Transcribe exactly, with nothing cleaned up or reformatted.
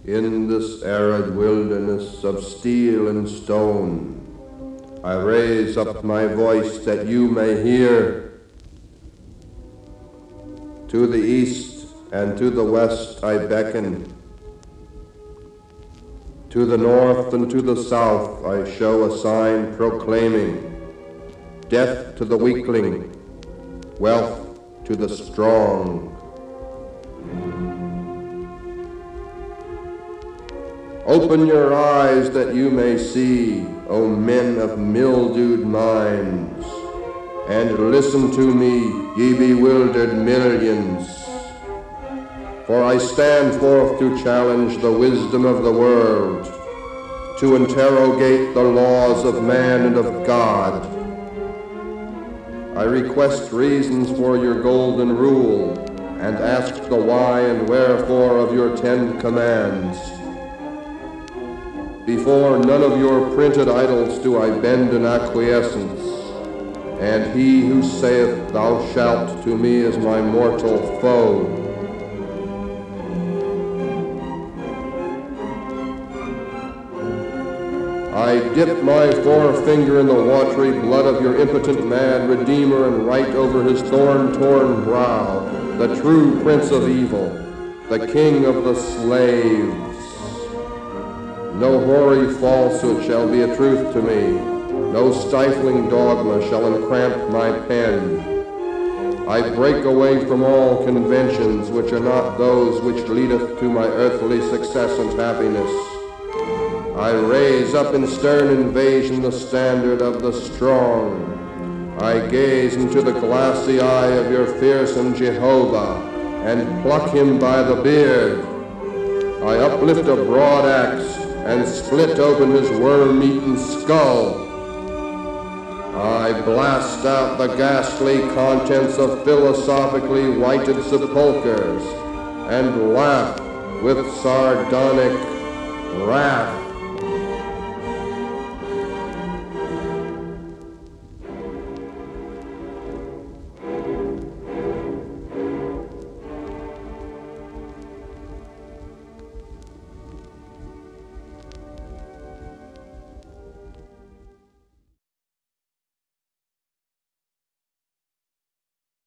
In this arid wilderness of steel and stone, I raise up my voice that you may hear. To the east and to the west I beckon. To the north and to the south I show a sign proclaiming death to the weakling, wealth to the strong. Open your eyes that you may see, O men of mildewed minds, and listen to me, ye bewildered millions. For I stand forth to challenge the wisdom of the world, to interrogate the laws of man and of God. I request reasons for your golden rule, and ask the why and wherefore of your Ten Commands. Before none of your printed idols do I bend in acquiescence, and he who saith, thou shalt, to me is my mortal foe. I dip my forefinger in the watery blood of your impotent man, Redeemer, and write over his thorn-torn brow, the true Prince of Evil, the King of the slaves. No hoary falsehood shall be a truth to me. No stifling dogma shall encramp my pen. I break away from all conventions which are not those which leadeth to my earthly success and happiness. I raise up in stern invasion the standard of the strong. I gaze into the glassy eye of your fearsome Jehovah and pluck him by the beard. I uplift a broad axe and split open his worm-eaten skull. I blast out the ghastly contents of philosophically whited sepulchres and laugh with sardonic wrath.